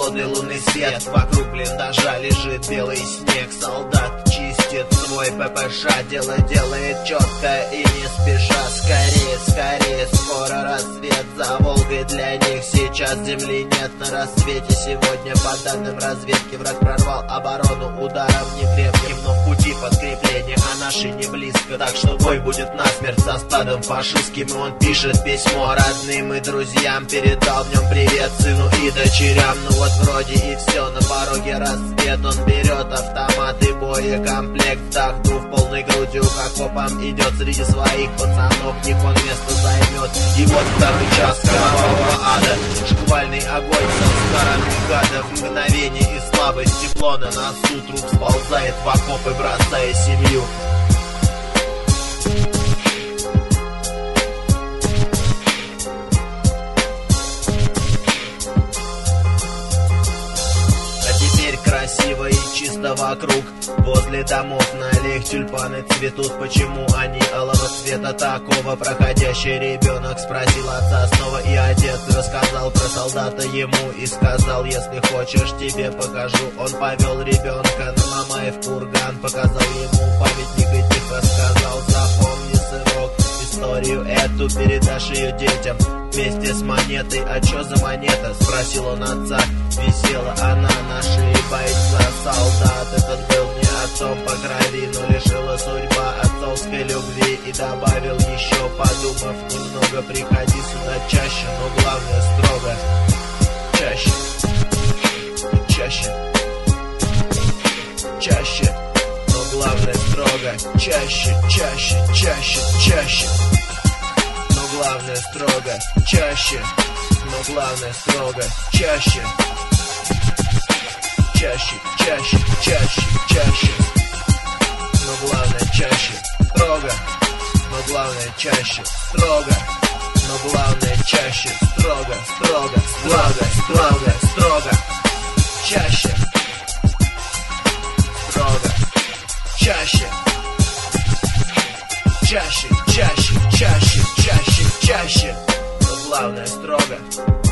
холодный лунный свет. Вокруг блиндажа лежит белый снег. Солдат чистит свой ППШ. Дело делает четко и не спеша. Скорее, скорее, скоро рассвет. За Волгой для них сейчас земли нет. На рассвете сегодня, по данным разведки, враг прорвал оборону ударом не крепким, но в пути подкрепления, а наши не близко. Так что бой будет насмерть со стадом фашистским. И он пишет письмо родным и друзьям. Передал в нем привет сыну и дочерям. Ну вот вроде и все, на пороге рассвет. Он берет автомат и боекомплект. Вдохнув полной грудью к окопам идет. Среди своих пацанов них он место займет. И вот второй час кровавого ада. Шквальный огонь со стороны гада. Мгновение и слабость, тепло на носу. Труп сползает в окопы, бросая семью. Красиво и чисто вокруг. Возле домов на аллеях тюльпаны цветут. Почему они алого цвета такого? Проходящий ребенок спросил отца снова. И отец рассказал про солдата ему и сказал: если хочешь, тебе покажу. Он повел ребенка на Мамаев курган, показал ему памятник и тихо сказал: запомни, сынок, историю эту передашь ее детям вместе с монетой. А чё за монета? Спросил он отца. Висела она на шее бойца. Солдат этот был не отцом по крови, но лишила судьба отцовской любви. И добавил еще, подумав немного: приходи сюда чаще, но главное строго. Чаще, чаще, чаще, но главное строго. Чаще, чаще, чаще, чаще, но главное строго. Чаще, но главное строго. Чаще, чаще, чаще, чаще, чаще, но главное чаще, строго, но главное чаще, строго, но главное чаще, строго, строго, строго, строго, строго, чаще, строго, чаще, чаще, чаще, чаще, чаще, чаще, но главное строго.